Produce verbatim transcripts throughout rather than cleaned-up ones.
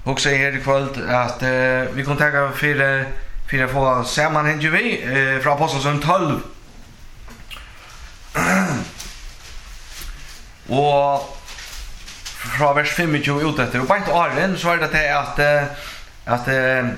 också här ikväll att uh, vi kan ta för för att få samman hänger vi uh, från Apostlagärningarna tolv. Och från vers tjugofem ut efter och på ett åren så är det att att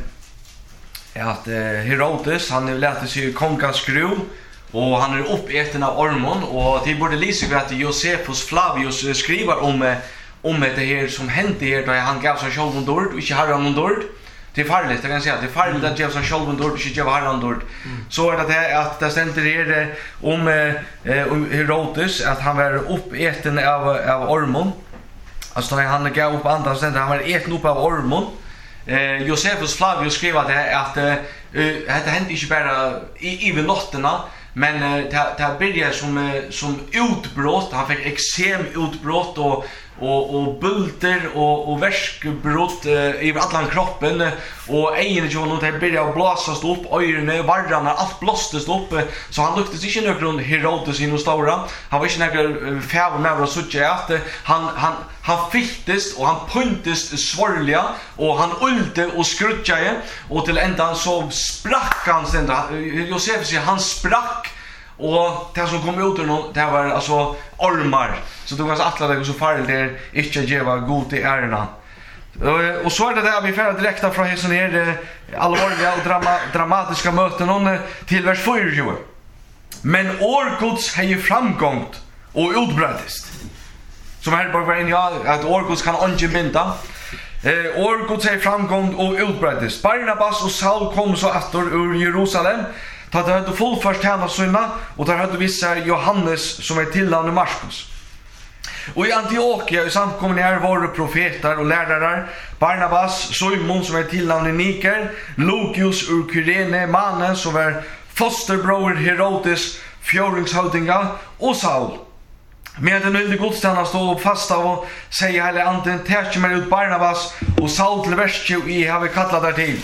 att Herodes han lät sig konka skruv och han är uppäten av ormon och det borde lysa att Josephus Flavius skriver om om det här som hände här då han gav sig själv dåd och inte hade han dåd. Det är farligt, jag kan säga. Det är farligt att ge sig själv dåd och inte ha han dåd. Så är det att det ständer här om om Herodes att han var uppäten av av ormon. Alltså när han gav upp andra ständer han var äten upp av ormon. Eh Josephus Flavius skrev att det att eh det hände inte bara i i notterna men det det började som som utbrott han fick eksem utbrott och och och bulter och och värskebrott i uh, allan kroppen uh, och egen ju något det började blåsas upp öronen vardarna allt blåstes upp uh, så han luktes inte någon Herodes in och stora han var inte någon färd med att söka att uh, han han han ficktes och han puntes svärliga och han ulte och skrutjade och till ändan så sprack han sen Josef säger han sprack och det som kom ut ur någon det var alltså ormar så det var så att det så farligt där inte ge var god till ärna och så är det där vi får direkt från här så ner allvarliga och drama, dramatiska möten om till vers fyra men årgods har ju framgångt och utbredest som här bara var in ja att årgods kan inte binda eh årgods har framgångt och utbredest Barnabas och Saul kom så åter ur Jerusalem. Ta det hade fullförst henne synna och där hade vissa Johannes som är tillnamn Markus. Och i Antiochia i samkomningen var profeter och lärare Barnabas, Simon som är tillnamn Niker, Lucius ur Kyrene, mannen som var fosterbror Herodes, fjorringshövdinga och Saul. Med den nöjde godstanna stod upp fasta och säger heller anten täcker mig ut Barnabas och Saul till verstju i har vi kallat där till.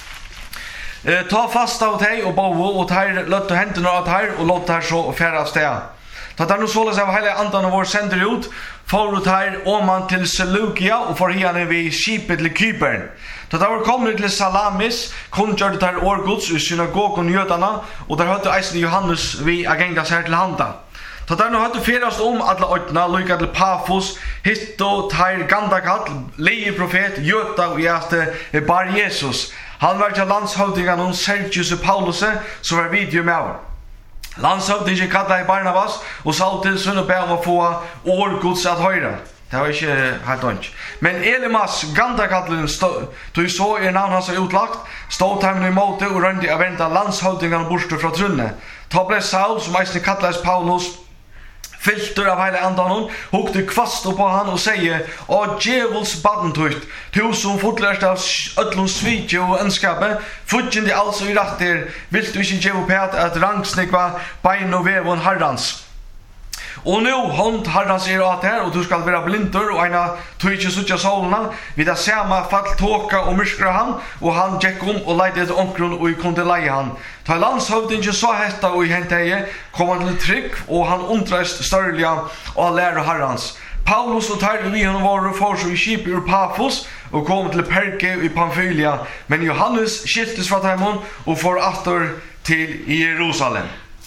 Eh, ta fasta åt dig och bo och ta låt händerna åt här och låt här så färdas det. Ta där nu såles av hela andan av vår sänder ut för ut här om man till Seleukia och för henne vid skipet till Kypern. Ta där kommer till Salamis kungjorde där årgods i synagogon jödarna och där hade eisen Johannes vi agendas här till handa. Ta där nu hade ferast om alla ötna lika till Pafos hitto tar gandakall leje profet jöta och jaste bar Jesus. Han var till landshövdingen och Sergius och Paulus som var video med honom. Landshövdingen kallade Barnabas och sa till sin och bad om att få årgods att höra. Det var inte helt ont. Men Elimas gandakallen tog så i namn hans utlagt stod han emot och rönde att vänta landshövdingen bort från trunne. Ta blev Saul som eisen kallades Paulus filter av hela andan hukte kvast på han och säger och djävuls badentut du som fotlärst av ödlons svitje och önskape futjende alltså i rätter vill du inte ge upp att rangsnikva bein och vävon herrans och nu hon herrans är att här och du ska vara blindur och ena tog inte suttja solarna vid det samma fall tåka och myskra han och han gick om och leide ett omkron och kunde leie han ta landshövdingen så hetta och i henteje kom han till tryck och han undrast störliga och lära herrans Paulus och tar vi honom var för så i skip ur Pafos och kom till Perge i Pamfylia men Johannes skiltes från honom och får åter till Jerusalem.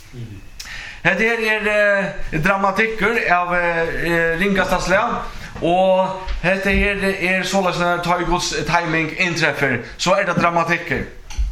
Det här är eh, dramatiker av eh, Ringastadsläa och det här är sådana när Taigods timing inträffar så är det dramatiker.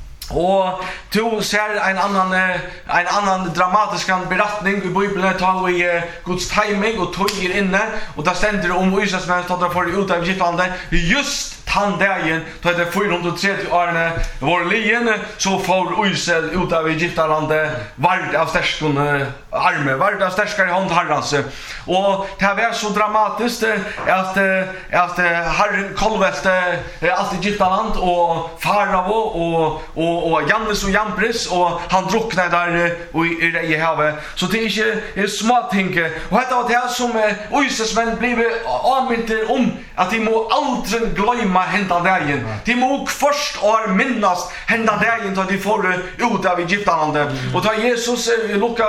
Och du ser en annan en annan dramatisk berättning i Bibeln tar vi Guds timing och tog er inne och där ständer om Jesus men tar för ut av Egypten just han dagen då det fyrahundratrettio åren var lien så får Israel ut av Egyptenlandet vart av stärskon arme vart av stärskare hand herrans och det var så dramatiskt att att Herren kolvälte allt Egyptenland och farao och och och Jannes och Jampres och han drunknade där i i havet så det är inte små ting och det var det som Israels män blev avminter om att de må aldrig glömma hända dagen. De må först och minnas hända dagen då de får ut av Egyptenlandet. Och då Jesus Lukas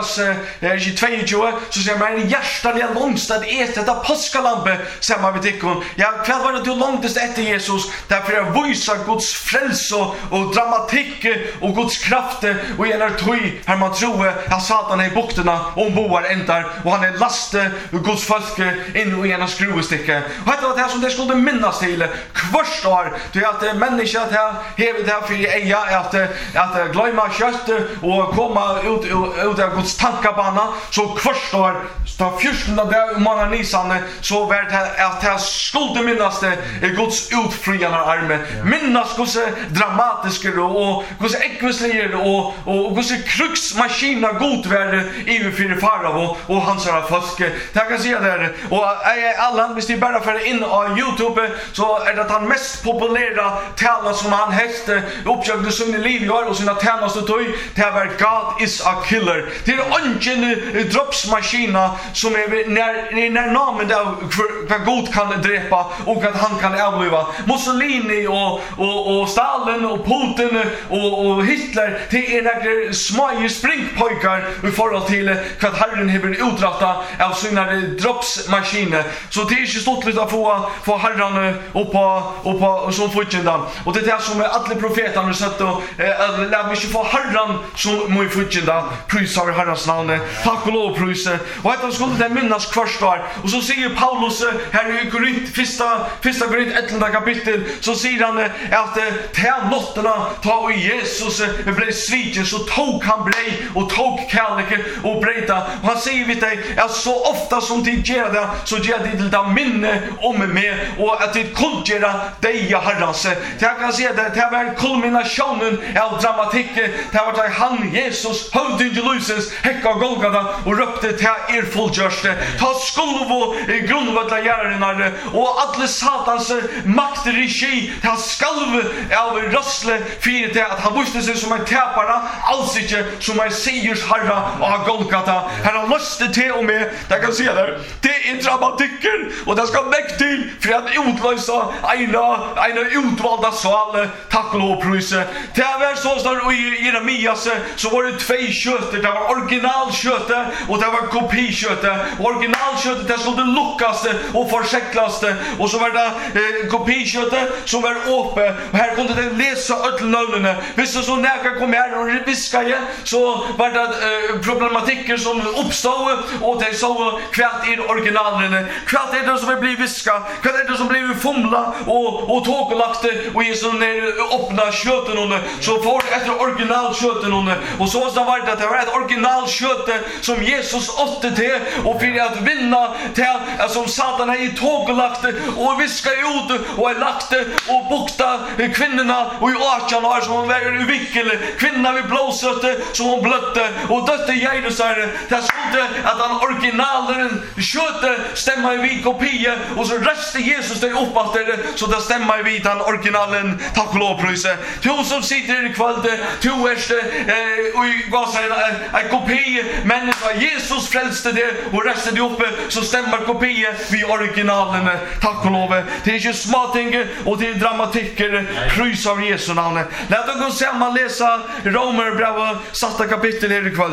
är ju tjugo så säger man hjärtat är långst att äta detta påskalampe samma vid tikkon. Ja, kväll var det du långtest efter Jesus därför jag visar Guds frälse och dramatik och Guds kraft och genar tøy här man tror att Satan är i bukterna och boar ändar och han är laste Guds folk in i ena skruvesticka. Och det var det här som det skulle minnas till kvörst år till att människa att här hevet här för eja att att glömma kött och komma ut ut av Guds tankabana så kvörst år sta fjärtonde där många nisan så var det att det skulle minnas det Guds utfriande arme minnas hur dramatiskt och hur ekvisligt och och hur kruxmaskina god värde i för farao och hans folk. Det kan se där och alla hvis de bara för in på YouTube så är det den mest populära talan som han hette uppsökte sina liv i år och sina tjänster tog det var God is a killer. Det är ingen droppsmaskina som är när när namnet där vad god kan drepa och att han kan avliva Mussolini och och och Stalin och Putin och och Hitler det är några små springpojkar i förhållande till vad Herren har uträttat av sina droppsmaskiner. Så det är inte stort lite att få få Herren upp på upp på som fortjända. Och det är det som är alla profeterna har sett och låt mig få Herren som må fortjända. Prisar Herrens namn. Tack och lov prisa. Och att skulle det minnas kvarstar. Och så säger Paulus här i Korint första första Korint elfte kapitel så säger han att till notterna ta i Jesus blev sviken så tog han brej och tog kärleken och breda. Och han säger vid dig att så ofta som de gör det så gör de till det minne om mig och att det kunde dig Herrans. Jag kan säga det det var kulminationen av dramatiken. Det var att han Jesus höll in Jerusalem häcka Golgata och röpte till er fullgörst. Ta skulvo i grundvattla järnar och alla satans makter i ski ta skalv av röstle för det att han visste sig som en täpare alls inte som en sigers herra och Golgata. Han har lustigt till och med det kan se där. Det är dramatiker och det ska väck till för att utlösa ena ena utvalda sal tack och lov prisa. Det var så står i Jeremias så var det två kött det var originalkött och det var kopikött. Originalköttet det skulle luckas och försäklas och så var det eh, kopikött som var uppe och här kunde det läsa öllnönen. Visst så när jag kom här och viskade så var det eh, problematiker som uppstod och det så kvart är originalen kvart är det som blir viska kvart är det som blir fumla och och tåglagt och i sån öppna köttet och så får det ett originalköttet och så så var det att det var ett originalkött som Jesus åtte till och för att vinna till som Satan är i tåglagt och viska ut och är lagt och bukta kvinnorna och i artan har som var i vickel kvinnorna vid blåsötte som hon blötte och dötte Jesus är det skulle att han originalen köttet stämmer vid kopia och så reste Jesus det upp att det så det stämmer vid han originalen tack och lov prisa du som sitter i kväll du är eh och vad säger en kopia men Jesus frälste det och resten det uppe så stämmer kopia vid originalen tack och lov det är ju små ting och det är dramatiker prys av Jesu namn. Låt oss gå samman läsa Romerbrevet sjätte kapitel här i kväll.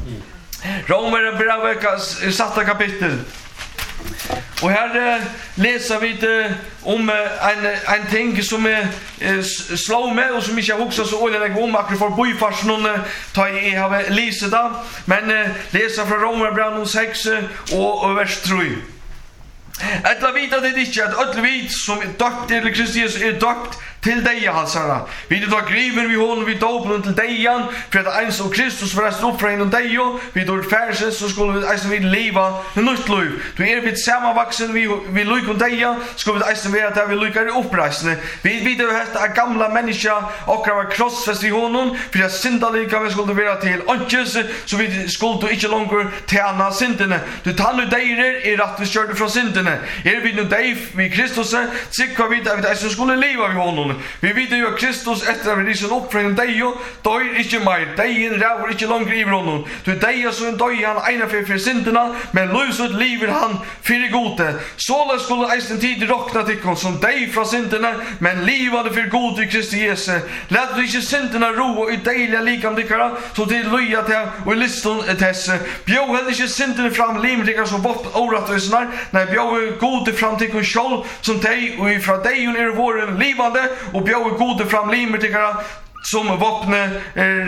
Romerbrevet sjätte kapitel. Och här eh, läser vi det om eh, en en ting som är eh, slå med och som jag också så ordentligt om att för boyfars någon ta i have läsa det men eh, läsa från Romerbrevet sex och, och vers tre. Att vita det inte att alla vit som är döpt till Kristus är döpt till dig halsarna. Vi då griver vi honom vi dopar till dig för att ens och Kristus för att stå för en dig vi då färses så skulle vi alltså vi leva en nytt liv. Då är vi samma vuxen vi vi lycka och dig skulle vi alltså vara där vi lyckas uppreisne. Vi vi då har ett gamla människa och har krossfäst i honom för att synda lika vi skulle vara till anjes så vi skulle då inte längre tjäna synderna. Du tar nu dig är rätt vi körde från synderna. Är vi nu dig vi Kristus så vi att vi alltså skulle leva i honom. Sion. Vi vet ju att Kristus efter att vi risen upp från dejo, dör inte mer, dejen räver inte långt i honom. Du deja så en döj han ena för för synderna, men lösut liver han för gode. Såla skulle eisen tid rockna till kon som dej från synderna, men livade för gode i Kristi Jesu. Lät du inte synderna ro och dejliga likam dykara, så till löja till och liston tess. Bjå heller inte synderna fram limrikar som vapen orättvisnar, när bjå gode fram till kon själv som dej och ifrån dej och ner våren livande och bjå gode fram limrikar som vapne eh,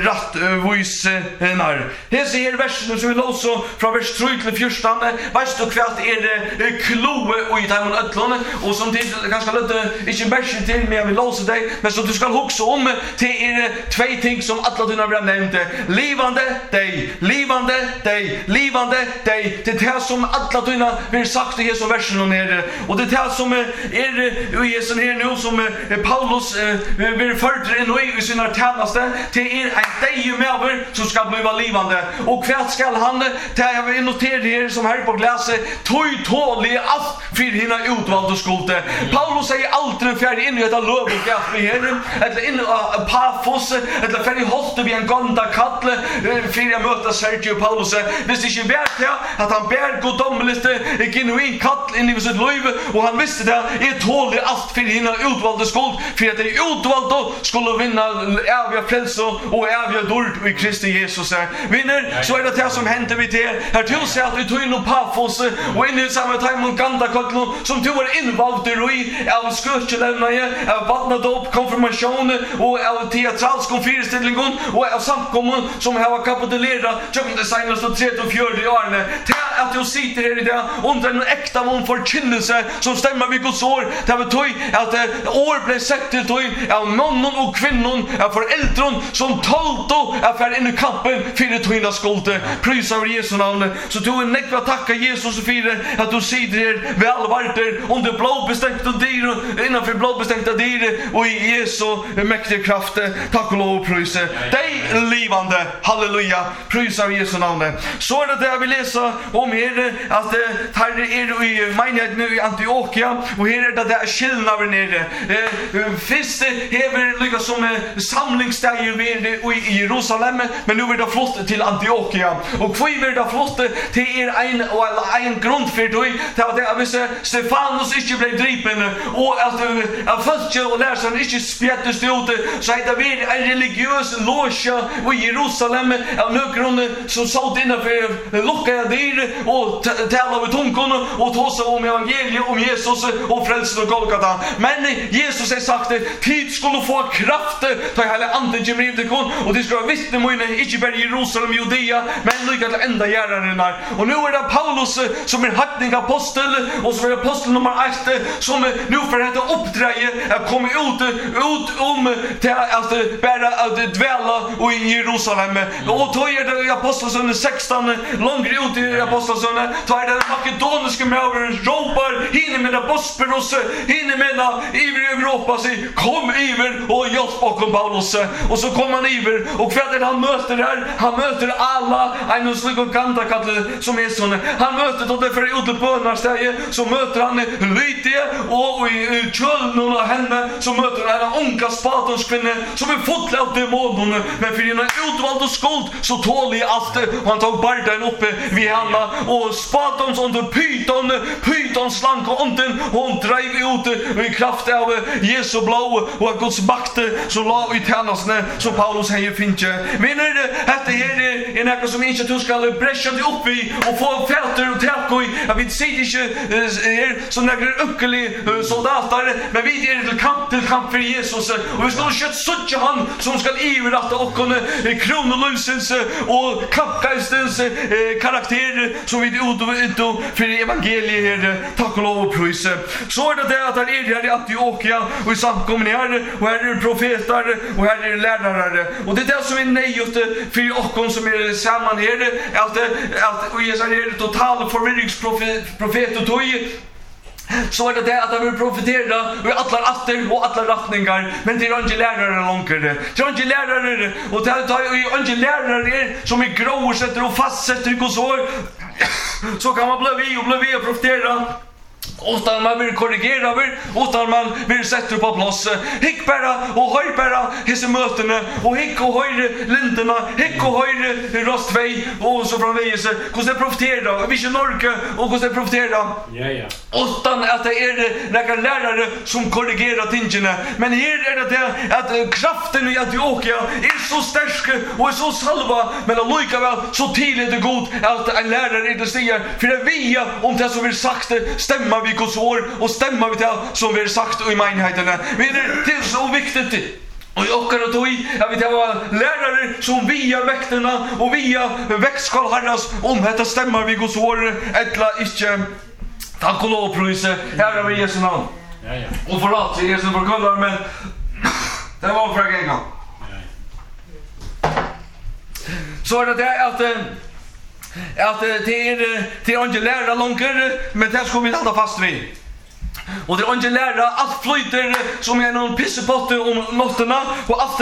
rattvoisnar. Här ser versen som vi låser från vers tre till fjorton. Varst och kvart är det eh, kloe och i timon ötlån och som till ganska lite inte versen till men jag vill låsa dig men så du ska huxa om till är det två ting som alla dina har nämnt. Livande dig, livande dig, livande dig. Det är det som alla dina vill sagt i som versen och ner och det är det som är i Jesu här nu som Paulus vill förtra in i sina tjänaste till er en dej med som ska bli livande och kvart skall han ta jag vill notera det som här på gläse toj tålig allt för hina utvalda skolte. Paulus säger alltid en fjärde in i detta löv och gaff i herren eller in a Paphos eller färdig hållte vi en ganda kattle för jag möter Sergio Paulus visst det inte värt det att han bär godomligt genuin kattle in i sitt löv och han visste det är tålig allt för hina utvalda skolt för att det utvalda skulle vinna äviga frälse och äviga dörd i Kristi Jesus. Vinner, så är det det som händer vid det. Här till sig att vi tog in och Paphos och in i samma time om Gandakotlo som tog var invalt i av skötselämnaje, av vattnadop, konfirmation och av teatralsk konfirställning och av samkommun som har kapitulerat tjugonde designers och tretton och fjärde åren. Till att du sitter här i det under en äkta mån förkynnelse som stämmer vid Guds år. Det var tog att år blev sett till tog av mannen och kvinnan av föräldrar som tolto affär in i kampen för det tvina skolte. Prisa av Jesu namn. Så tog en nekva tacka Jesus och fira att du sitter här väl varter under blåbestänkta dyr innanför blåbestänkta dyr och i Jesu mäktiga kraft. Tack och lov och prisa. Dig livande. Halleluja. Prisa av Jesu namn. Så är det det jag vill läsa om här att här är i menighet nu i Antiochia och här är det där skillnaden nere. Först hever lyckas som samlingsstäger vid i Jerusalem men nu är det flott till Antiochia och kvar är det flott till er en och en grund för det det var det att Stefanus inte blev dripen och att att folk och läraren inte spjättes ut så att det blir en religiös loge i Jerusalem av nögrund som satt innanför lucka där och tala med tungan och tala om evangeliet om Jesus och frälsningen och Golgata men Jesus har sagt att tid skulle få kraft ta hela anden kommer ut till kon och det ska vittna mot inte bara Jerusalem och Judea men lika till ända järarna och nu är det Paulus som är hackningapostel och som är apostel nummer ett som nu för detta uppdrag att komma ut ut om till att bära att dvälla och i Jerusalem och då är det aposteln sexton långt ut i aposteln då är det makedoniska mävren ropar hinner med Bosporus hinner med i Europa sig kom iver och hjälp bakom Paulus och så kommer han iver och för han möter där han möter alla en slik och Gandakatle som är sån han möter då det för ute på när stället så möter han Lydia och i Köln och henne så möter han en unga spatons kvinna som är fått av demonerna men för en utvald och skuld så tålig allt och han tog barden uppe vid alla och spatons under pyton pyton slank och onten hon drev ut i kraft av Jesu blå och Guds makt så la i tjänasne som Paulus här finche. Vinner det att det här är en äkta som inte du ska bräscha dig upp i och få fälter och täcka i. Jag vet säga inte är som några uppklig soldater men vi är till kamp till kamp för Jesus och vi ska kött sucha han som ska ivratta och kunna kronolosens och kappgeistens karaktär som vi ut för evangeliet här. Tack och lov och prisa. Så är det det att det är här i Antiochia och i samkommen här och här är profeter och här är lärare och det är det som är nejt för oss som är samman här att att och Jesus är total förvirringsprofet och tog så är det det att han vill profetera i alla atter och alla rattningar men det är inte lärare långare det är inte lärare och det är inte lärare som är grå och sätter och fastsätter och så så kan man bli vi och bli vi och profetera utan man vill korrigera över, utan man vill sätta på plats. Hick bara och höj bara hese mötena och hick och höj linderna, hick och höj rostväg och så framvägs. Hur det profiterar, vi ska norka och hur det profiterar. Ja ja. Utan att det är några lärare som korrigerar tingene. Men här är det att kraften i Antiochia är så stark och är så salva, men att lika väl så tidigt är god att en lärare inte säger för det via om det som vi sagt stämmer vi Guds ord och stämmer vi till som vi har sagt i menigheterna. Men det är så viktigt. Och jag kan ta i att vi tar lärare som via väkterna och via växtskall harras om detta stämmer vi Guds ord eller inte. Tack och lov pröjse. Här har vi Jesu namn. Ja ja. Och förlåt till Jesus förkullar, men det var för en gång. Så är det det att att det är till inte lära långare, men det ska vi hålla fast vid. Och det är inte lära allt flyter som är någon pissepotte om notterna och allt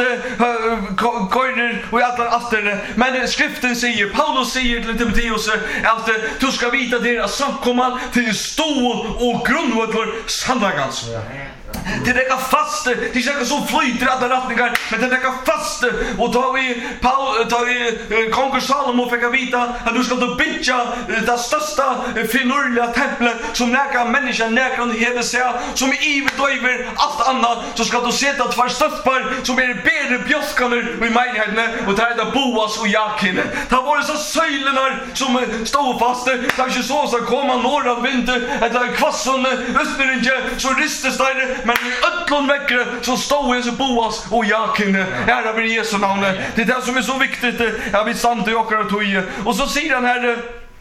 körer och allt allt. Men skriften säger, Paulus säger till Timoteus att du ska vita deras samkomman till stål och grundvårdor sannagans. Det är fast, det är inte så flyter alla rättningar, men det är fast. Och då vi Paul, då vi konung Salomo fick vita att du ska då bygga det största finurliga templet som näka människan näka hela sig, som är ivet över allt annat, så ska du sätta två stöttpar som är bättre björskaner i menigheten och ta det Boas och Jakin. Det var så söjlarna som stod fast, kanske så så komma några vinter eller kvasson österinge så ristes där. Men i ötlån väckre så stod Jesus Boas och Jakin. Här har vi Jesu namn. Det är det som är så viktigt. Jag vill sant och åker och tog. Och så säger han här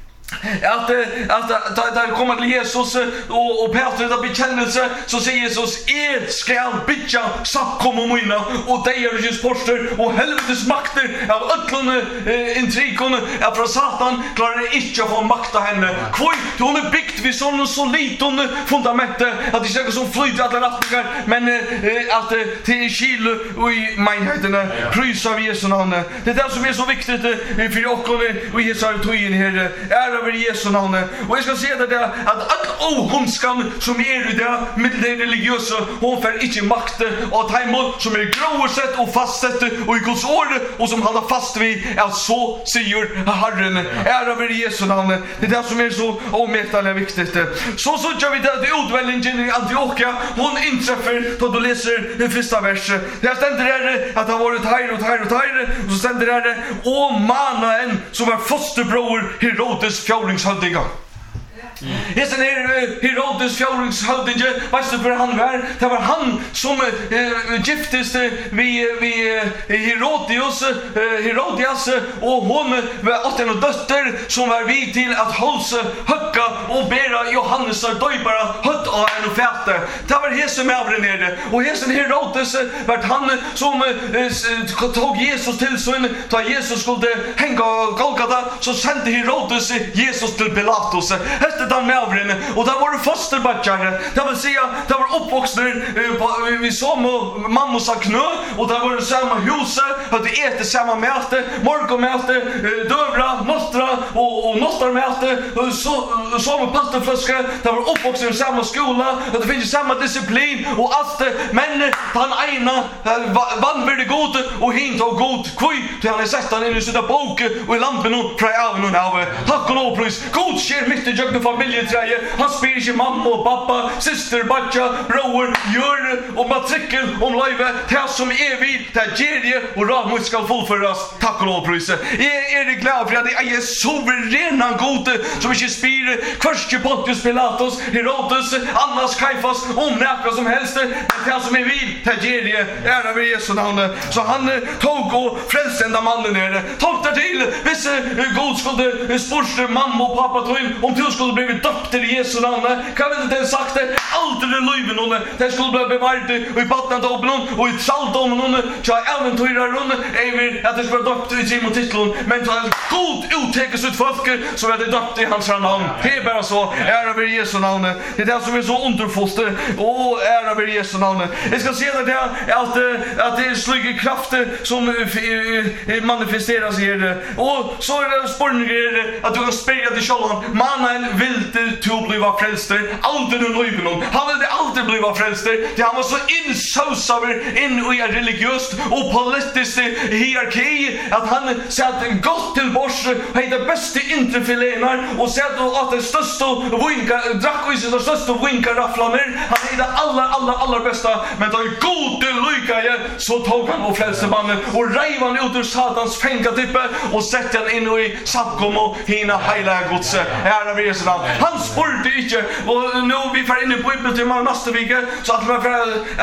att att att där kommer till Jesus och och Petrus där bekännelse, så säger Jesus är skall bitcha sakkom och mina och det är just poster och helvetes makter av ötlån intrikon av från Satan klarar inte att få makta henne. Kvoi hon är byggt vid sån så liten fundament att det ska som flyter alla rättningar, men att till kil och i menigheterna prysar vi Jesu namn. Det är det som är så viktigt för oss och Jesu tojen här är över Jesu namn. Och jag ska säga det där att all ohundskan som är i det med det religiösa, hon får inte makt och tajmot som är gråsett och fastsätt och i Guds ord och som håller fast vid att så säger Herren. Är över Jesu namn. Det är det som är så omätligt viktigt. Så så gör vi det att utvällningen i Antiochia hon inträffar då du läser den första versen. Det ständer där att det har varit här och här och här, och så ständer det och Manaen som var fosterbror Herodes fjällingshövding. Det är när Herodes fjällingshövding, vad så för han var, det var han som äh, giftes vi vi Herodias äh, Herodias och hon var åt en dotter som var vid till att hålsa höcka och bära Johannes döpare hött av en fätte. Det var Jesus med över nere och Jesus Herodes var han som äh, tog Jesus till sin, då Jesus skulle hänga Golgata, så sände Herodes Jesus till Pilatus. Den med övrigt och där var det fosterbackare. Det vill säga det var uppvuxna eh, vi som mamma sa knö och där var det samma hus att det äter samma mäte, morgonmäte, eh, dövra, nostra och och nostarmäte och så samma pastaflaska. Det var uppvuxna i samma skola och det finns samma disciplin och allt, men han ena vann väldigt god och hint och god kvui till han är sett han in i sina bok och i lampen och prajar och av tack och lov pris god sker mitt i jögna familjeträje. Han spyr inte mamma och pappa, syster, batja, bror, gör och matrikel om livet. Det som är vid, det ger och ramut ska fullföras. Tack och lov pröjse. Jag är glad för att jag är suverena god som inte spyr kvörske Pontius Pilatus, Herodes, Annas, Kaifas, om näka som helst. Det som är vid, det ger ära över Jesu namn. Så han tog och frälste enda mannen nere. Tog där till, vissa god skulle spurste mamma och pappa tog in om du skulle bli döpt i Jesu namn. Kan vi inte sagt det? Allt är löjven hon. Det skulle bli bevarat i patnantopen och i traldomen hon. Så äventyrar hon över att det skulle bli döpt i Simon titlon. Men så är god uttäckes ut folk så är det döpt i hans namn. Det är bara så. Ära över Jesu namn. Det är det som är så underfoster. Och ära över Jesu namn. Jag ska se det här att, att det är slyga krafter som manifesteras här. Och så är det spårningar att du kan spela till källan. Mannen vill ville du bliva frälster aldrig i livet. Han ville aldrig bliva frälster. Det han var så insåsaver in i en religiöst och politisk hierarki att han satt en gott till bors hade bästa intrefelenar och satt att det största vinka drack och så största vinka rafflaner. Han hade alla alla alla bästa men då gode lycka så tog han och frälste mannen och rev han ut ur satans fängatippe och sätter han in i samkom och hina hela Guds ära vid Jesu namn. Han spurte inte och nu vi får in i Bibeln till nästa vecka så att man får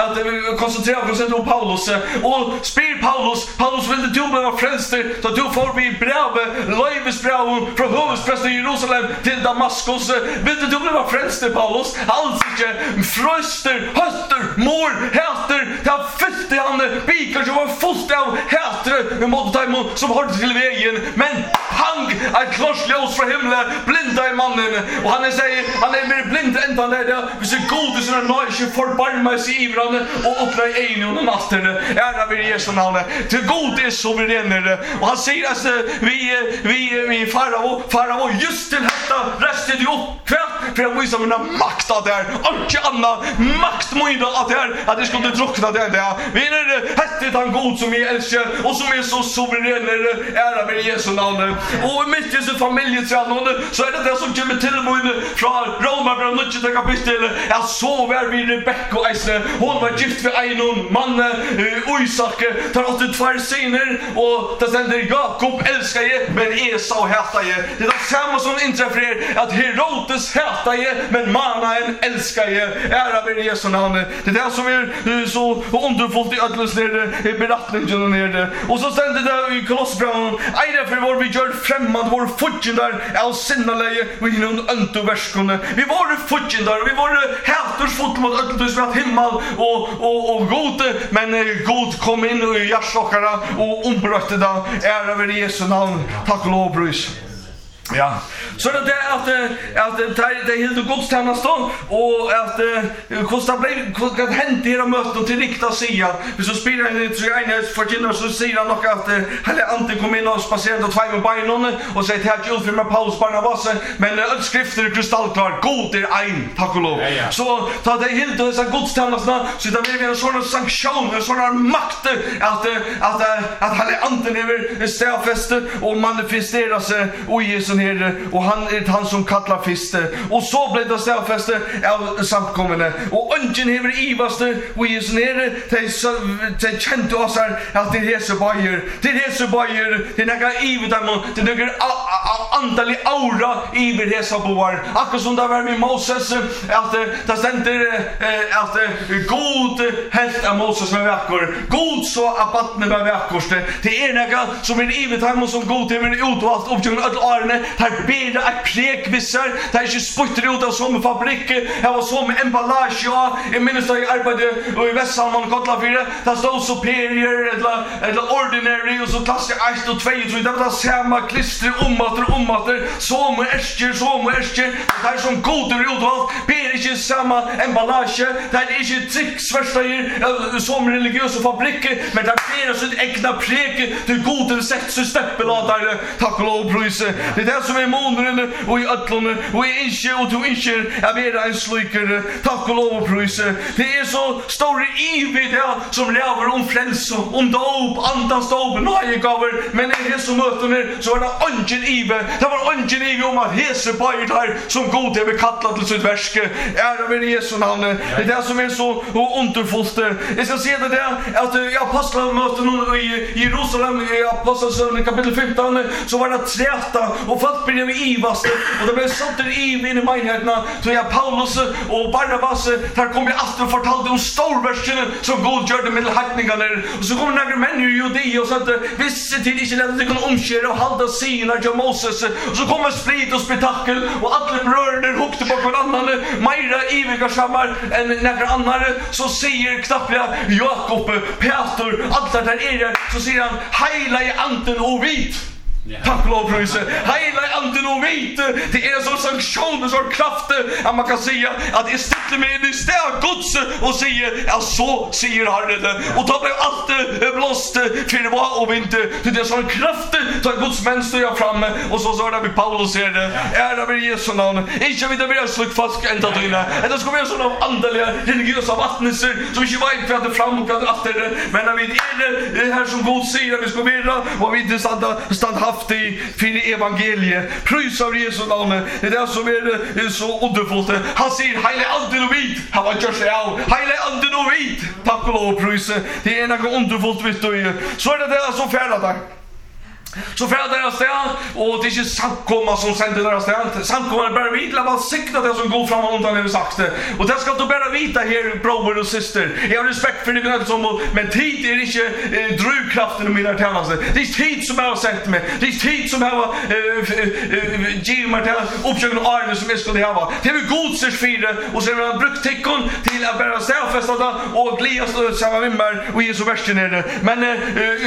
att koncentrera oss på Paulus och spyr Paulus Paulus vill du bli frälster så du får vi brev Levis brev från huvudprästen i Jerusalem till Damaskus vill du bli frälster Paulus alls inte fröster höster mor häter ta fyllde han bikar som var fullt av häter mot dem som hörde till vägen men pang ett klossljus från himlen blinda i mannen och han säger han är mer blind än han är där så god så när inte förbarmar sig ivran och öppna ögonen och natten ära vid Jesu namn till god är suverän och han säger att vi vi vi farao farao just till detta resten ju kväll för att visa mina makt där och annan makt möjda att det att det skulle drunkna det där vi är hette han god som vi älskar och som är så suverän ära vid Jesu namn och mitt i så familjeträdande så är det det som kommer till mig från Romarbrevet nionde kapitel jag såg här vid Rebecca och Eisne hon var gift med en man Isak tar åt två söner och det sänder Jakob älskar je men Esau hatar je det är det samma som inträffar att Herodes hatar je men Manaen älskar je ära vid Jesu namn det är det som är så underfullt i ödlös ner i berättningen ner och så sänder det i Kolossbrevet ej därför var vi gör främmande vår futjendar av sinnaleje och inom öntovärskorna vi var futjendar vi var häters fot mot ödlös med att himmel och, och, och god men god kom in i hjärtsockara och ombrötte det ära vid Jesu namn tack och lov brus. Ja, så det är att att det det helt godstjänst då och att kosta blir kan hända era möten till rikta sidan. Vi så spelar det så en för så säger han nog att eller ante kom in och spacerade två med benen och säger till att jag för med Paulus Barnabas men all skrifter är kristallklar god är en tack och lov. Så ta det helt dessa godstjänsterna så det blir en sån sanktion en sån makt att att att alla ante över stäfäste och manifestera sig och Jesus Herre, och han är han som kallar fiste och så blev det stäfäste av samkommande och ungen hever ivaste och Jesu Herre till kände oss att det är så bajer det är så bajer det är några ivet dem det är några antal aura iver dessa boar akkurat som det var med Moses att det ständer att god helt av Moses med veckor god så abatne med veckor det är några som är ivet dem som god hever utvalt uppgång att arne tar beda ett prekvissar där inte spytter ut av som fabrik jag var som emballage ja i minsta jag arbetade och i Västsalman och Kotlafyra där stod superior eller, eller ordinary och så klass jag ett och två och det var samma klister omater omater så med äsker så med äsker där som goder utvalt ber inte samma emballage där är inte tricksvärsta som religiösa fabrik men där ber oss ett äkta prek till goder sätt så stäppeladare tack och lov pröjse det är det som är månaden och i ötlånen och i inke och du inke är vera en slukare tack och lov och pröjse det är så stor ivid ja, som lever om frälse om dop, andans dop nöjegaver men i det som möter så är det ungen ive det var ungen ive om att hese bajer här som god är bekallat till sitt värske ära vid Jesu namn det är det som är så underfullt jag ska se det där att jag apostlar möten i Jerusalem i Apostlagärningarna kapitel femton så var det träta och folk blev ivaste och det blev sånt iv in i menigheterna så jag Paulus och Barnabas där kom jag att och fortalte om storversen som god gör det med hackningarna och så kom några män i Judea och sa att visse tid inte lät det kunna omskära och halda sina till Moses och så kommer sprit och spektakel och alla bröder hukte på varandra Majra iviga samar än några andra så säger knappt Jakob, Peter, allt där är det så säger han hejla i anten och vit Tack och lov pröjse. Hela anden och vite. Det är en sån sanktion och sån kraft att man kan säga att det ställer mig in i stäv Guds och säger ja så säger Herren. Och då blir allt blåst för det var och inte. Det är sån kraft så att Guds män står framme och så så där vi Paulus säger det. Ära med Jesu namn. Inte vi det blir slut fast ända då inne. Det ska vara såna andliga religiösa vattnesser som inte vet för att det fram och att det men när vi är det här som Gud säger att vi ska vara och vi inte standa standhaft i för evangeliet. Prys av Jesu namn. Det är det som är, är så underfullt. Han säger hela anden och vit. Han var just det av. Hela anden och vit. Tack och lov prys. Det är något underfullt vet du. Så är det det som färdas där. Så för att deras steg och det är inte samkomma som sänder deras steg. Samkomma är bara vidla vad sikta det som går fram och undan har sagt det. Och det ska du bara vita här bröder och syster. Jag har respekt för det som men tid är inte eh, drivkraften i mina tjänster. Det är tid som jag har sänt mig. Det är tid som jag har givit mig till uppsökande Arne som jag skulle ha. Det är vi godsers fyra och så har man brukt tickon till att bara stävfästa det och glias samma vimmar och ge så värsten är det. Men eh,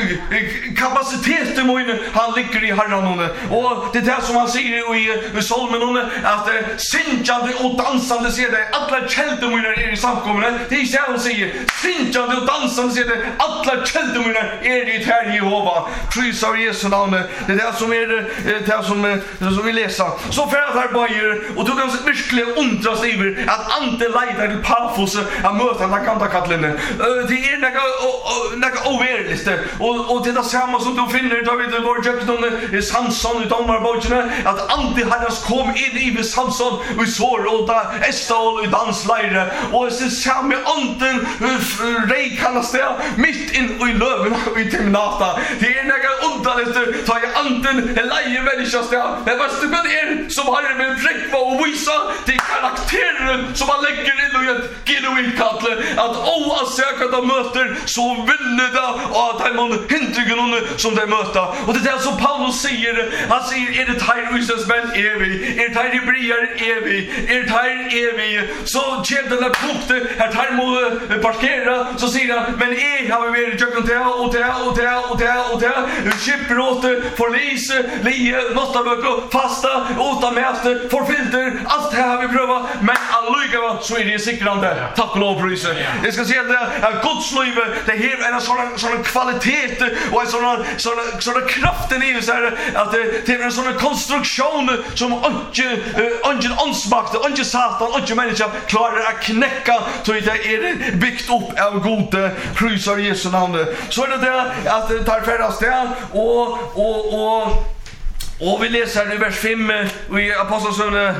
kapaciteten må han ligger i Herren hon och det är det som han säger i, i salmen hon att eh, syntjande och dansande ser det alla käldemunnar är i samkomna det är inte det han säger syntjande och dansande ser det alla käldemunnar är i här Jehova prys av Jesu namn det är det som är det, det som, det som vi läser så för att här bajer och du kan verkligen undras över att ante lejdar till Pafos att möta den gamla kattlen det är något overligt och, och det är det samma som du finner David var jöknande Samson i domarbogen att ante herras kom in i vid Samson och så råda Estol i dansleire och så samma anden rej kallas det mitt in i löven och i timnata det är några underligt ta jag anden leje människas det men vad det är som har med präkva och visa till karaktären som man lägger in i ett genuint-kattle att oavsett de möter så vinner det och att de har hindringen som de möter och det är som Paulus säger han säger är det här Israels män är vi är det här hebreer är vi är det här är vi så tjänar den här punkten här tar må parkera så säger han men är har vi varit jökna till och till och till och till och till skipbråte polis lie nottaböcker fasta utan mäster förfilter allt det här har vi prövat men alliga så är det säkrande tack och lov prisa jag ska säga det att Guds liv det här är en sån sån kvalitet och en sån sån sån kraften i så här att det, det är en sån konstruktion som inte ingen ansmakt och inte satan och inte människa klarar att knäcka så det är byggt upp av gode prisar Jesu namn så är det det att det tar färdas det och och och och vi läser i vers fem i Apostlagärningarna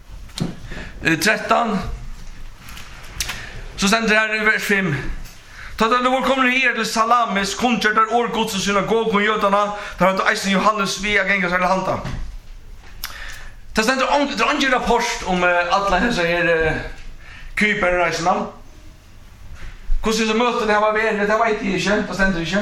tretton så ständer det här i vers fem Ta då var kommer här till Salamis koncerter or Guds synagog och jötarna där hade Eisen Johannes vi gänga sig hanta. Det ständer om det andra rapport om alla dessa här Kyperreisarna. Hur så möten här var vi det var inte inte det ständer inte.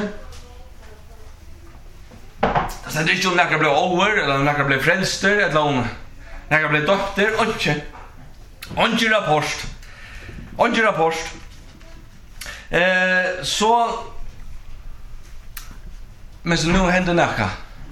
Det ständer inte om några blev over eller några blev frälster eller om några blev döpter och inte. Andra rapport. Andra rapport. Eh så men så nu händer näka.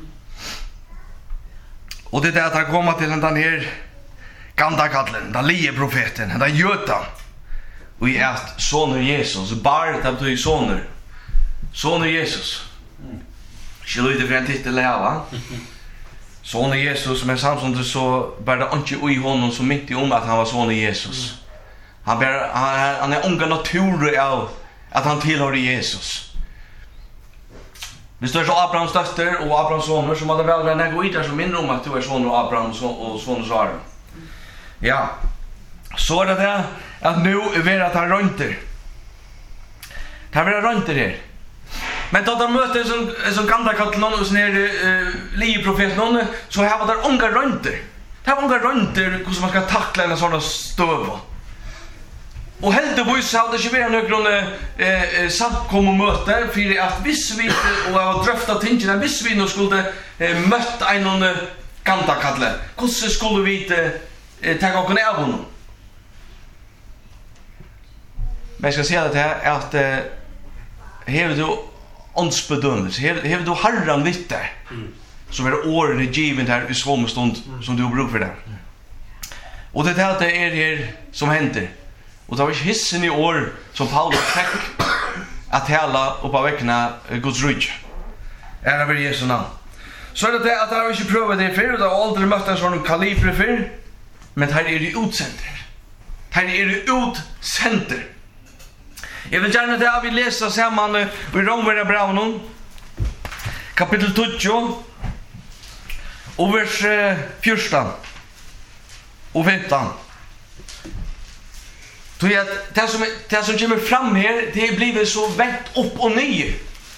Och det är det att han kommer till den här gamla kallen, den lie profeten, den jöta. Och i att soner Jesus, barnet av till soner. Soner Jesus. Skulle det för en titel leva. Soner Jesus men samtidigt så bara inte i honom så mitt i om att han var soner Jesus. Han ber han, han är unga natur av att han tillhör Jesus. Det står så Abrahams dotter och Abrahams soner som hade väl när gå där som minner om att du är son av Abraham och son Sara. Ja. Så är det där att nu är det att han rönter. Det här blir rönter här. Men då de möter som som gamla kattlon och sån här li profet någon så här var där unga rönter. Det här var unga rönter hur man ska tackla en sån stöv. Och heldigvis hade det inte varit någon eh, samkom och möte för att viss vi och har dröftat tingene viss vi nu skulle eh, möta en någon gamla kalle. Hur skulle vi eh, ta och kunna av honom? Men jag ska säga det här att eh, här du åndsbedömelse, här, här du harran vitt där. som är åren givet här i svåmstund som du brukar för det. Och det här det är här som händer. Och det var inte hissen i år som Paulus fick att hela upp av veckorna Guds rike. Ära för Jesu namn. Så är det det att jag har inte prövat det förr, och det har aldrig mött en sån kaliber förr. Men här är det utsänder. Här är det utsänder. Jag vill gärna det att vi läser samman i Romera Braunen, kapitel tjugo, och vers fjorton och femton. Så att det som, det som kommer fram här, det blir så vänt upp och ner.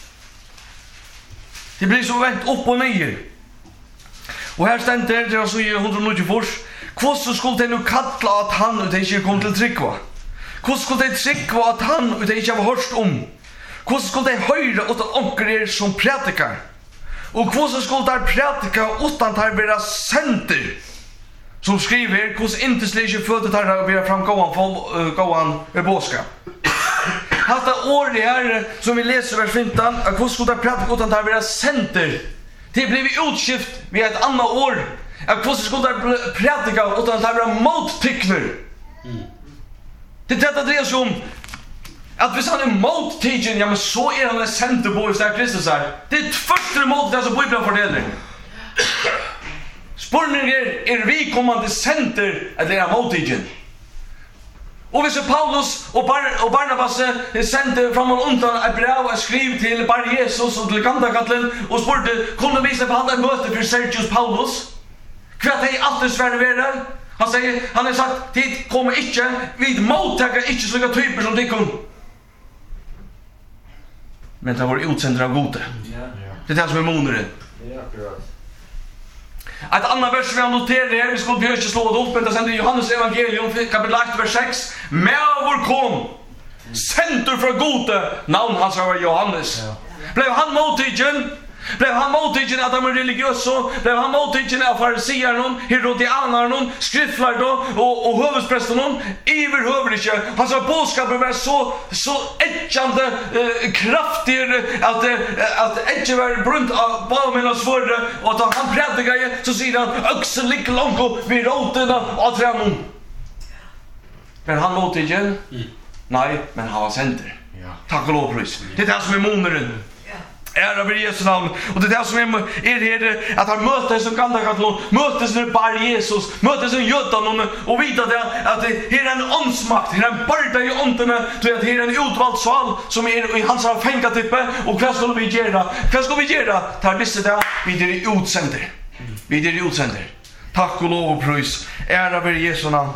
Det blir så vänt upp och ner. Och här ständer det alltså i etthundranio fors. Hvordan skulle det nu kalla att han och det inte kom till tryggva? Hvordan skulle det tryggva att han och det inte har hört om? Hvordan skulle det höra åt att onker er som prætikar? Och hvordan skulle det prætika utan att det vara center? Som skriver, hvordan inte slik födet här att vara fram gåan båskap. Hatta år här som vi läser vers femton, att hvordan skulle det prætika utan att det vara center? Det blev utskift vid ett annat år. Att hvordan skulle det prætika utan att det vara mottykner? Det är detta det som att hvis han är mottykner, ja men så är han en center på just där Kristus här. Det är ett första mot det som Bibeln fortäller. Spurningen är, är vi kommande center eller är mottykner? Och hvis Paulus och, Bar- och Barnabas sände fram och undan ett brev och skrev till Bar Jesus och till Kantakatlen och spurte, kunde vi se på han en möte för Sergius Paulus? Kvart är alltid Sverige värre? Han säger, han har sagt, tid kommer inte vid mottagare, inte sådana typer som det kom. Men det var utsändare av gode. Det är det som är månaden. Ett annat vers vi har noterat här, vi skulle börja slå det upp, men det sänder Johannes evangelium, kapitel åtta, vers sex. Mävor kom, center för gode, namn hans var Johannes. Blev han mottagen? Blev han mottagen att han var religiös? Blev han mottagen av fariseerna, herodianerna, skriftlärda och, och huvudprästerna? Överhuvudligt. Hans budskap var så, så ätjande eh, kraftig att, eh, att ätje var brunt av balmenas förre, och att han predikade så säger han öxel lik långt vid roterna av tränon. Men han mottagen? Mm. Nej, men han var center. Ja. Tack och lovpris. Det är det som är månaden. Ära över Jesu namn. Och det är det som är, är det att han möter som Kantakatlen, möter som Bar Jesus, möter som Jötan och vita det att det är en åndsmakt, det är en börda i ånderna, det är en utvald sal som är i hans fängatippe. Och vad ska vi göra? Vad ska vi göra? Tar visste det, vi är utsänder. Vi är utsänder. Tack och lov och pris. Ära över Jesu namn.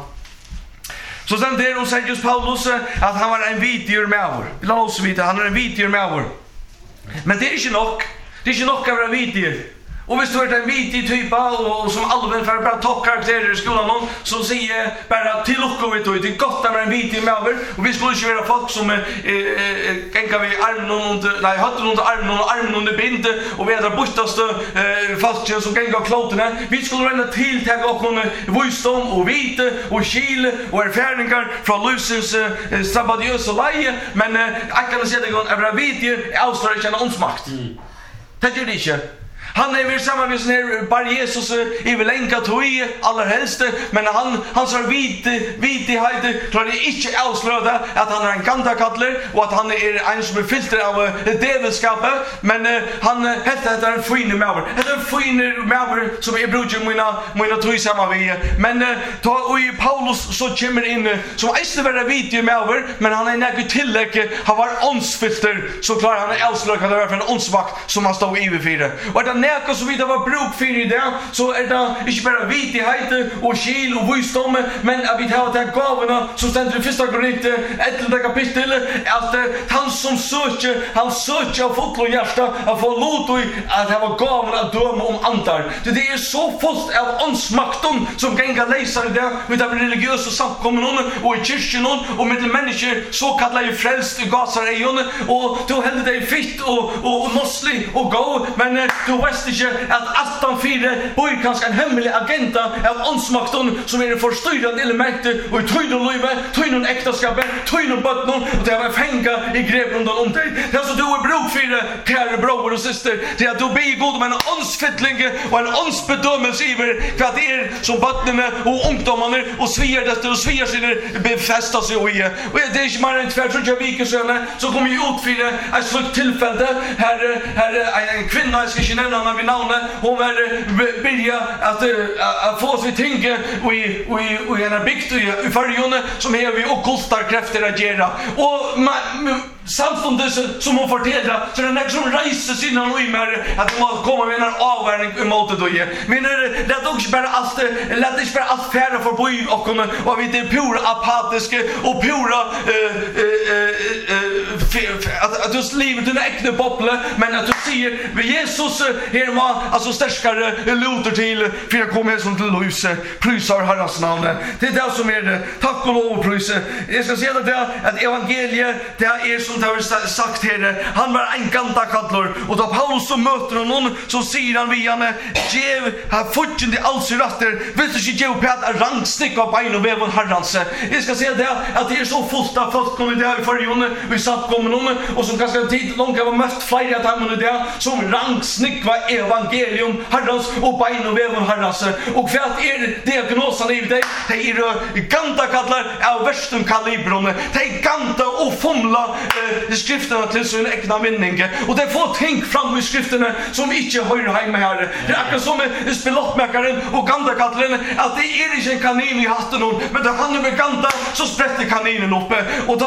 Så sen där och säger just Paulus att han var en vitjur med vår. Vi låter oss vita, han är en vitjur med vår. Men det är inte nog. Det är inte nog att vara vitig. Och hvis du är en vitig typ och, och som alla för bara toppkaraktärer i skolan så säger bara till och med det är gott att vara en vitig med över. Och vi skulle inte vara folk som eh gänga vid armen och nej hade under armen och armen under binde och vi är där bortaste eh fast som gänga kloterna. Vi skulle ränna till tag och kunna visdom och vite och skil och erfarenheter från Lusens eh, sabbadiösa leje, men eh, jag kan säga det går att vara vitig avslöjar inte en åndsmakt. Det gör det inte. Han är väl samma vis när Bar Jesus är väl enka tog allra helst, men han han så vit vitighet tror det inte avslöja att han är en Kantakatler och att han är en som är filter av djävulskapet, men uh, han heter det en fin maver. Det är en fin maver som är bruden mina mina tog samma vi, men uh, ta och i Paulus så kommer in uh, som inte vara vitig maver, men han är något tillägg, han var åndsfilter, så klarar han att avslöja det var för en åndsmakt som han stod i fyra. Och det näka så vidare var bruk för i det, så är det inte bara vitighet och skil och visdom, men att vi tar de gåvorna som ständer i första Korinther elfte kapitel, att han som söker, han söker av fotlo hjärta att få lot i att ha gåvorna att döma om andar. Det är så fullt av åndsmakten som gänga läsar i det, med av religiösa samkommunen och i kyrkan och med människor så kallade frälst i Gazarejon, och då hällde det fitt och, och, och mosslig och gå, men då visste inte att attan fyra bor kanske en hemlig agenda av åndsmakten som är det förstyrrande elementet och i tøyden livet, tøyden äktenskapet, tøyden bøtten, och det var fänga i grep rundan om dig. Det är så du är bruk för fire kära bror och syster till att du blir god med en ånsfyttling och en ånsbedömelse iver för att er som vattnarna och ungdomarna och svier det och svier sig befästa sig och är och det är inte mer än tvär tror jag vi kan så kommer ju ut för ett sånt tillfälle här här en kvinna jag ska inte nämna henne vid namnet hon var börja att att få sig tänka och i och i och en bikt i förjone som är vi och kostar krafter att göra och samtidigt som hon fortäller så den där som reser sina och i mer att de kommer med en avvärning emot det då men det är också bara allt låt det bara allt färre för boy och kommer och vi det pura apatiska och pura att att just livet den äkta bubble men att du ser Jesus här var alltså starkare låter till för att komma som till Luse prisar Herrens namn det är det som är det tack och lov prisa jag ska säga det att evangeliet det är som det har sagt här han var en ganta kallor och då Paulus som möter honom så säger han vi han gev har fått in det alls rätter vet du inte ge på att rangsticka på en och väven Herrens jag ska säga det att det är så fullt av folk kommer där för Jonne vi satt kommer någon och som ganska tid långt var mest flera att han där som rangsnick var evangelium Herrens och på en och väven Herrens och för att är diagnosen i det det är ganta kallar av värstum kalibron det är ganta och fomla eh, skrifterna till sin egna vinning och det får tänk fram i skrifterna som inte hör hemma här det är akkurat som är spelotmäkaren och ganta kallen att det är inte en kanin i hatten hon men då han är med ganta så sprätter kaninen uppe och då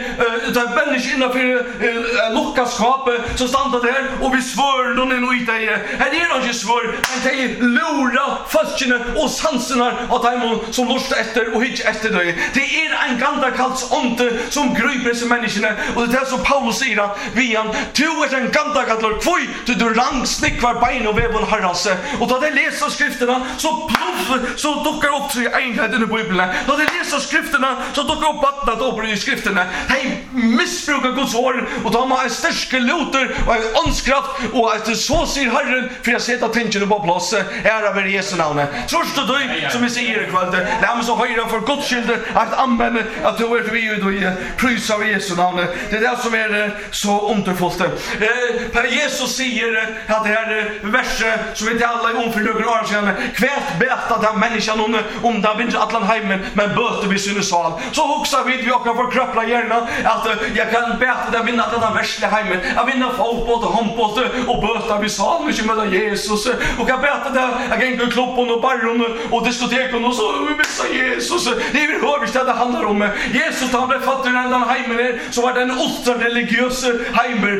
är då bännish innanför Lukas skapet så stannar där och vi svör någon är ute här är det inte svör men det är lura fötterna och sanserna att de som lustar efter och hittar efter det det är en ganta kalls onte som gryper sig människorna och det är som Paulus säger vi han du är en ganta kallar kvoj du du rangsnickvar bein och väven Herrens och då det läser skrifterna så pluff så duckar upp sig enheten i Bibeln då det läser skrifterna så duckar upp vattnet upp i skrifterna hej missbrukar Guds ord och då har man en störske loter och en ånskraft och att så säger Herren för jag sätter tänken på plats ära över Jesu namn tröst du dig som vi säger ikväll låt mig så höra för Guds skilder att använda att du är vi då i prisa av Jesu namn det är det som är så underfullt eh Jesus säger att det här verset som vi alla om för några år sedan kvärt bästa den människan om om där vinner Atlanheimen men böter vi syns sal så också vet vi också för kroppla hjärna att jag kan bäta den vinna den värsta heimen jag vinner fotboll och handboll och böter vi sal mycket med Jesus och kan bäta det jag går klubben och barron och diskoteken och så vi missar Jesus det är väl hur det handlar om Jesus han blev fattig när han heimen så var det en ultra religiös heimer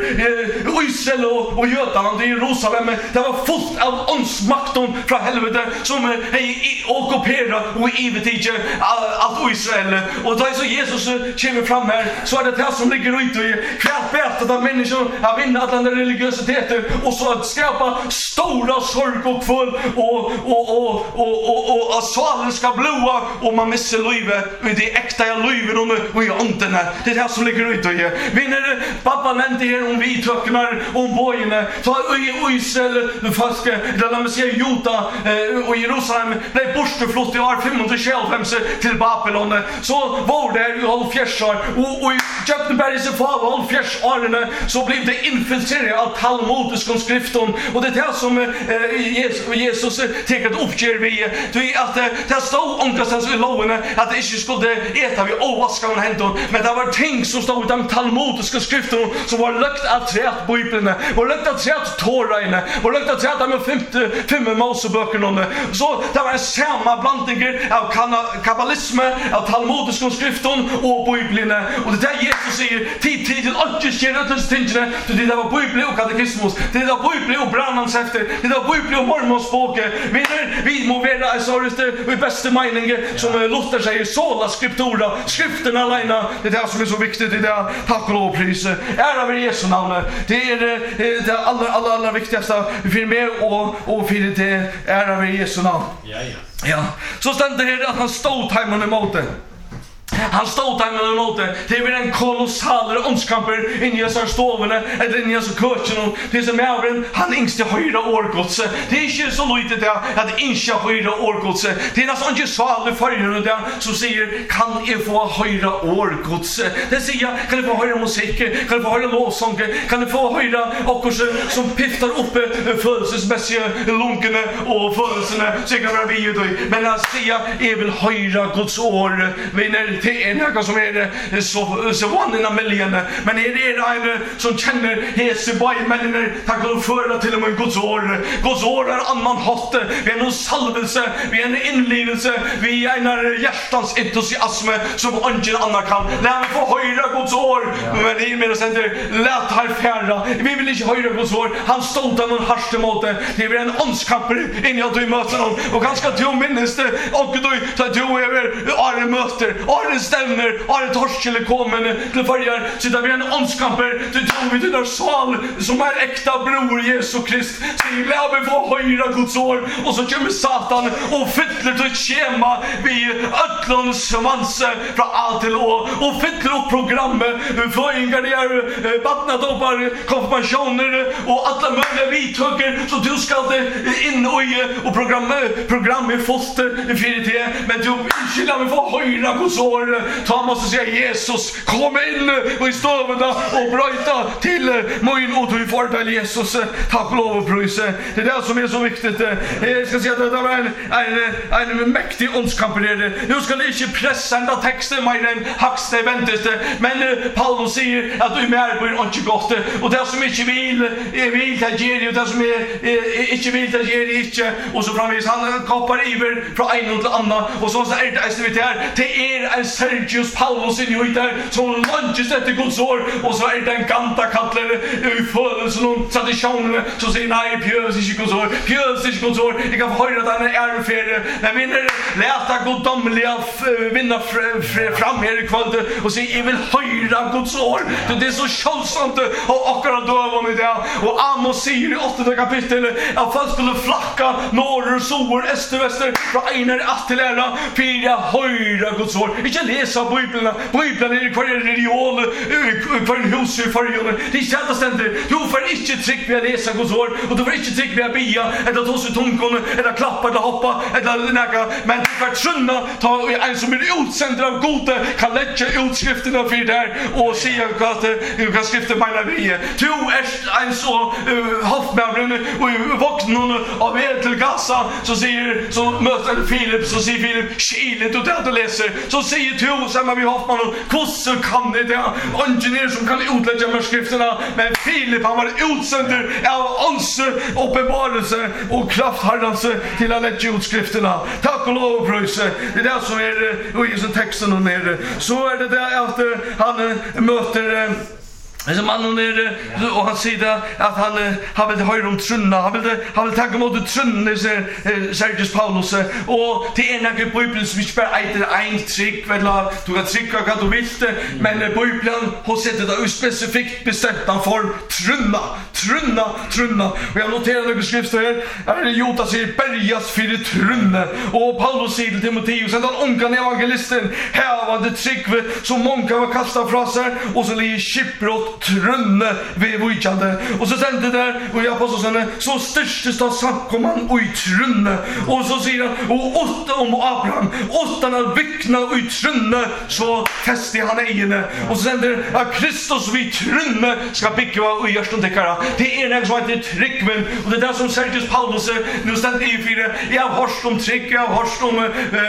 Israel och Götaland i Jerusalem det var fullt av åndsmakten från helvete som hej ockupera och ivetige allt Israel och då så Jesus kommer fram här så är det det som ligger ute i kvart bättre att människor har vinnat alla den religiositeten och så att skapa stora sorg och kväll och och och och och och salen ska blåa och man missar livet med det äkta livet och i onten det är det som ligger ute i vinner pappa nämnde här om vi töcknar om bojarna så i Israel fast där man ser Juda och Jerusalem blev bortflyttat i år femhundratjugofem till Babylon så var det ju all fjärsar och och i Göteborgs fall all fjärsarna så blev det infiltrerat av talmudiska skriften och det är det som Jesus Jesus tycker att uppger vi det att det stod omkastans i loven att det inte skulle äta vi ovaskade händerna men det var ting som stod i de talmudiska skrifterna som var lagt att trätt Bibeln och lagt att trätt Toraen och lagt att trätt de femte fem Moseböckerna så det var samma blandning av kabbalism av talmudiska skriften och Bibeln och det där Jesus säger tid tid till att just göra det stingene det där var Bibeln och katekismus det där Bibeln och brannans efter det där Bibeln och mormonsspråk vi vi må vara så det vi bästa meningen som Luther säger sola scriptura skrifterna alena det där som är så viktigt det där tack och lov pris ära över Jesu namn det är det allra allra allra viktigaste vi finner med och och för det ära över Jesu namn ja ja ja så ständer det att han stod hemma i moten Han stod där med en måte. Det var en kolossal åndskamper in i oss stovene eller in i oss köken. Det som är han yngste höjra årgods. Det är inte så lite där att inte höjra årgods. Det är nästan inte så alla förrjorna där som säger kan jag få höjra årgods. Det säger kan jag få höra musik, kan jag få höra lovsång, kan jag få höra också som piftar upp födelsesmässiga lunkarna och födelserna så jag kan vara vid dig. Men jag säger jag vill höra Guds år. Vi när det är något som är så så one in a million. Men är det en som känner hese boy men tack och förra till och med Guds år. Guds år är annan hatt. Vi är en salvelse, vi är en inlevelse, vi är en hjärtans entusiasm som ingen annan kan. Låt mig få höra Guds år. Men det är mer center låt här färra. Vi vill inte höra Guds år. Han stod där någon harste måte. Det är en åndskamper in i att du möter honom och ganska du minns det och du så du över är möter, är stämmer, är torskele kommer till förjar så där vi en åndskamper du tror vi till där sal som är äkta bror Jesus Krist. Så vi lär vi få höra Guds år och så kommer Satan och fyller till schema vi ötlons svanse från A till Å och fyller upp programmet för inga där vattnadopar konfirmationer och alla möjliga vidtugger så du ska in och och programmet programmet foster för det men du vill låta mig få höra Guds år. Ta måste säga Jesus kom in och i stövna och bryta till min och du får till Jesus. Tack lov och pris. Det är det som är så viktigt. Jag ska säga att det var en en, en mäktig åndskamp där. Nu ska ni inte pressa ända texten mer än högsta eventet. Men Paulus säger att du är med på inte gott och det som inte vill är vill ta ger och det som är inte vill ta ger inte och så framvis han koppar iver från en till annan och så så är det så vet jag det är en Sergius Paulus i ju där som lunches efter Guds år och så är det en ganta kattler i födelsen och traditionen så säger nej pjös inte Guds år pjös inte Guds år jag kan höra den är för när vinner läta goddomliga vinna fram här i kväll och säger jag vill höra Guds år det är så känslsamt och akkurat då med det och Amos säger i åttonde kapitel att folk skulle flacka norr sol öster väster från ena att till ära för jag höra Guds ord inte läsa bibeln bibeln är kvar religion kvar en hus i förrjorden det är inte ständer du får inte tryck med att läsa Guds ord och du får inte tryck med att bia eller ta sig tungon eller klappa eller hoppa eller näka men du får trunna ta en som är utsänd av gode kan lägga utskrifterna för där och säga att du kan skrifta mina vi du är en så hoffmävren och vaknar av er till Gaza så säger så möter Filip så säger Filip Chile och det läser så säger du samma vi Hoffman och kosse kan det där ingenjör som kan utlägga med skrifterna men Filip han var utsänd av ans uppenbarelse och kraftharrelse till alla utskrifterna tack och lov och pris det är det som är och i sån texten och ner så är det där att han möter alltså mannen är och han säger att han har vill höra om trunna han vill han vill ta emot trunna säger Sergius Paulus och det är några bibeln som inte bara är en trick eller du kan trycka vad du vill men bibeln har sett det specifikt bestämt för trunna trunna trunna och jag noterar några skrifter här är det Jota säger bergas för trunna och Paulus säger till Timoteus att den unga evangelisten här var det trick som många var kastat från sig och så ligger skipbrott trunne vi vujade och så sände där och jag passade såna så största samkomman och i trunne och så säger han och åtta om Abraham åttarna vickna och i trunne så fäste han egna och så sänder att Kristus vid trunne ska bygga och görs de täckara det är en som heter tryckven och det är där som Sergius Paulus nu ständer i fyra jag har hört om tryck jag har hört om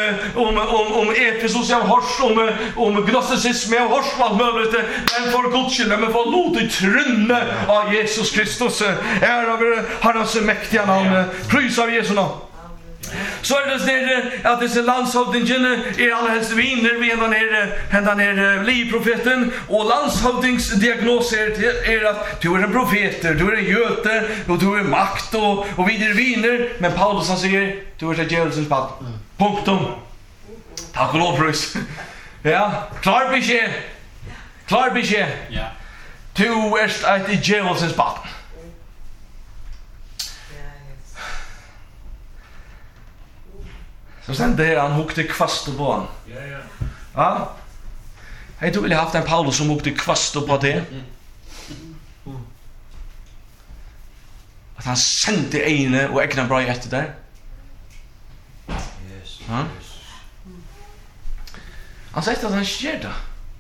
om om om Efesos jag har hört om om gnosticism jag har hört vad möjligt men för Guds skull men för låt i trunne av Jesus Kristus är över hans mäktiga namn pris av Jesu namn. Så är det så att det är landshövdingen är alla helst viner vid den här hända ner livprofeten och landshövdingsdiagnos är att du är en profet, du är en göte och du är makt och, och vidare viner men Paulus han säger du är ett djävulsens bad. Punktum. Tack och lov pris. Ja, klar besked. Klar besked. Ja. Du är ett djävulsens bad. Så sen det han hukte kvast på han. Ja ja. Ja. Hej, du ville haft en Paulus som åkte kvast upp på det. Att han sände ene och egna bra efter där. Yes. Ja. Han säger att han sker det.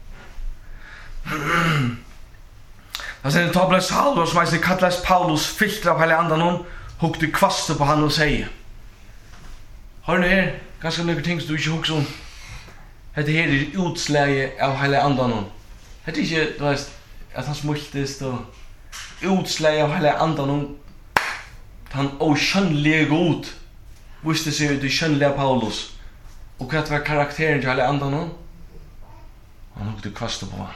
Han säger att Tablas Halvor som är kallas Paulus filter av hela andan hon hukte kvast på han och säger. Har ni er ganska mycket ting som du inte huxar om? Det här är utsläge av hela andan hon. Det är inte, du vet, att han smultist och utsläge av hela andan hon. Han oskönliga god visste sig ut i skönliga Paulus. Och att var karaktären till hela andan hon. Han hukte kvast på han.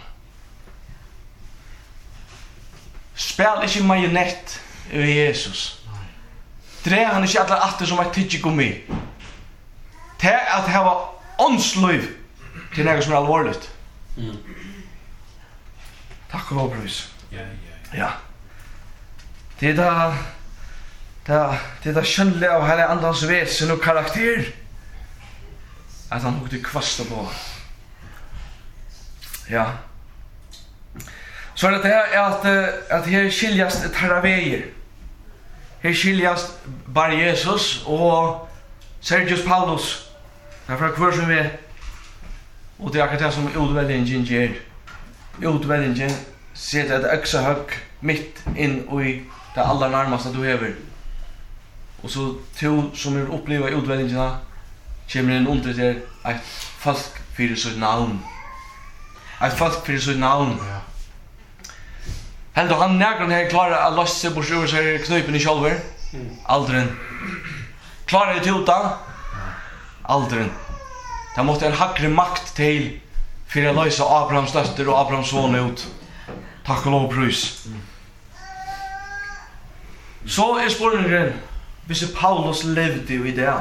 Spel ikke marionett över Jesus. Dre han ikke alla atter som et tidsigummi. Det er at hava åndsliv til noe som er alvorligt. Mm. Takk og lov, brus. Ja, ja. Ja. Det er da det er det er da skjønnelig av hele andans vesen og karakter at han hukte kvasta på. Ja. Så det är att att här skiljas ett här vägar. Här skiljas bara Jesus och Sergius Paulus. Därför kvar som vi och det är det som utväljningen ger. Utväljningen sätter ett extra hög mitt in i det allra närmaste du över. Och så två som är uppleva utväljningen kommer en under det ett folk för sitt namn. Ett folk för sitt namn. Ja. Helt og han nærkeren her klarer å løse seg bort over seg knøypen i kjolver. Alderen. Klarer det ut da? Alderen. Da måtte en hakre makt til for å løse Abrahams døtter og Abrahams son ut. Takk og lov prøys. Så er spørningen hvis Paulus levde i det.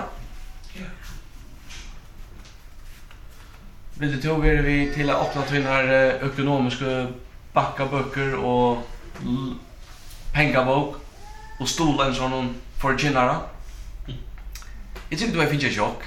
Vil det til å være vi til å åpne til denne økonomiske backaböcker och pengabok och stolen som hon för gynnara. Jag tycker du är finns chock.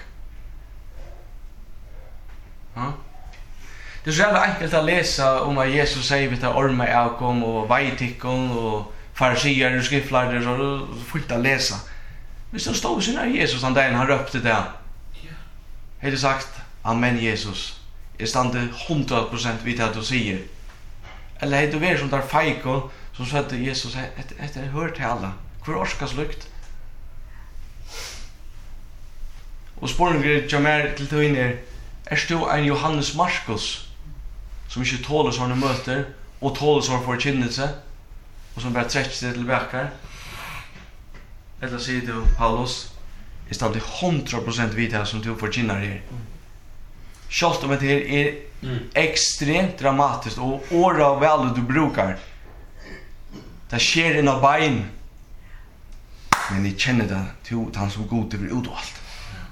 Ja. Det är så jävla enkelt att läsa om att Jesus säger att orma är avkom och vajtikon och farisier och skriftlärare så får att läsa. Men så står det när Jesus han där han röpte det. Har det sagt amen Jesus. Är stande hundra procent vid att du säger. Eller det är som där fejko som sa att Jesus efter hört till alla. Hur orskas lukt? Och spåren jag mer till till inne är stå en Johannes Markus som inte tåler såna möter och tåler såna förkynnelse och som bara träcker sig tillbaka. Eller säger du Paulus istället till hundra procent vid som du förkynnar er. Schalt om det är mm. extremt dramatiskt och åra väl du brukar. Det sker in av bein. Men ni känner det till han som god över ut och allt.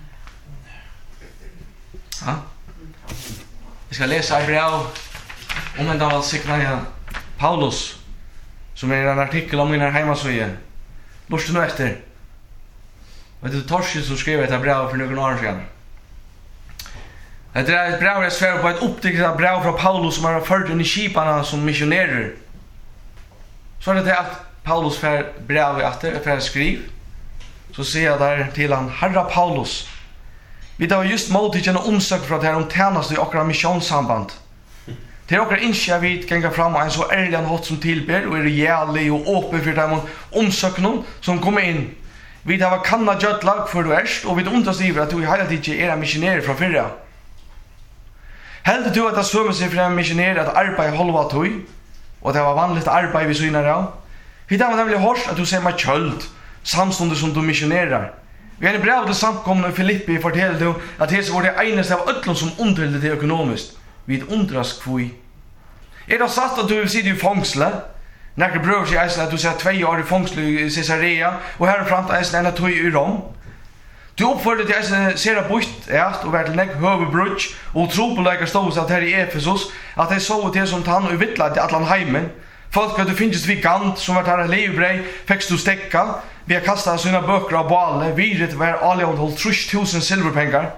Ja. Jag ska läsa ett brev om en dag signa Paulus som är en artikel om mina hemmasida. Lust nu efter. Vet du Torskild som skrev ett brev för några år sedan. Det är ett brev som är på ett upptäckt brev från Paulus som har fört in i kiparna som missionärer. Så är det att Paulus får brev efter för att skriva. Så säger jag där till han, Herra Paulus, vi har just mottagit en omsök för att här om tjänast i åkra missionssamband. Till åkra inskär vi gänga fram och en så ärlig hot som tillber och är rejälig och öppen för dem omsökning som kommer in. Vi har kanna jötlag för du erst och vi understryker att du hela tiden är missionärer från förra. Helt du att det svömmer sig för en missionär att arbeta halva tog och det var vanligt arbete vid synar av. Vi har nämligen hört att du säger mig köld samstundes som du missionerar. Vi har en brev till samkomna i Filippi fortäller du att det var det enaste av öllon som underhöll det ekonomiskt. Vid undras kvui. Är det sagt att du sitter i fångsle? När bror sig att du säger två år i fångsle i Caesarea och här fram till en tog i Rom. Du uppförde till att se det bort ja, och vart nek huvudbruk och tro på läkar stod att här i Efesos att det så det som han och vittla till allan heimen. Folk att du finns vid gant som vart här levbrei fick du stäcka. Vi har kastat sina böcker av balle, viret var allihopa hållt tre tusen silverpengar.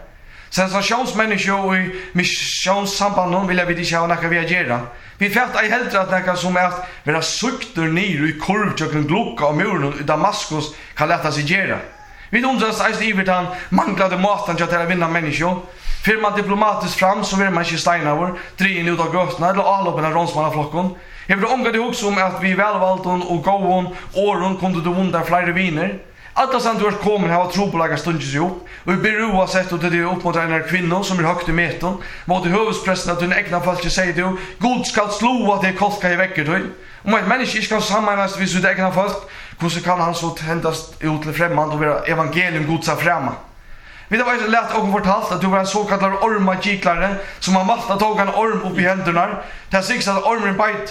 Sensationsmänniska och i missionssamband vill jag vid inte ha något vi agera. Vi färt ej heller att något som är att vara sukter ner i kurv och en glocka av muren i Damaskus kan lätta sig göra. Vi undras att i han manglade maten till att vinna människor. För man diplomatiskt fram så vill man inte steinavor, drien ut av götterna eller allopena ronsmannaflocken. Jag vill ånga det också om att vi välvalton och gåon åren kunde du vunda flera viner. Alla som du har kommit här och tro på lägga stundens ihop. Och vi ber oavsett att det är upp mot en kvinna som är högt i meton. Mot i huvudpressen att du egna falsk säger du God skall slå att det är kolka i veckor till. Om en människa inte kan sammanhållas vid sitt egna folk, hur kan han så tändas ut till främmande och vara evangelium godsa främma? Vi det var så lätt och fortalt att du var en så kallad ormagiklare som har valt att ta en orm upp i händerna. Det har sig att ormen bite.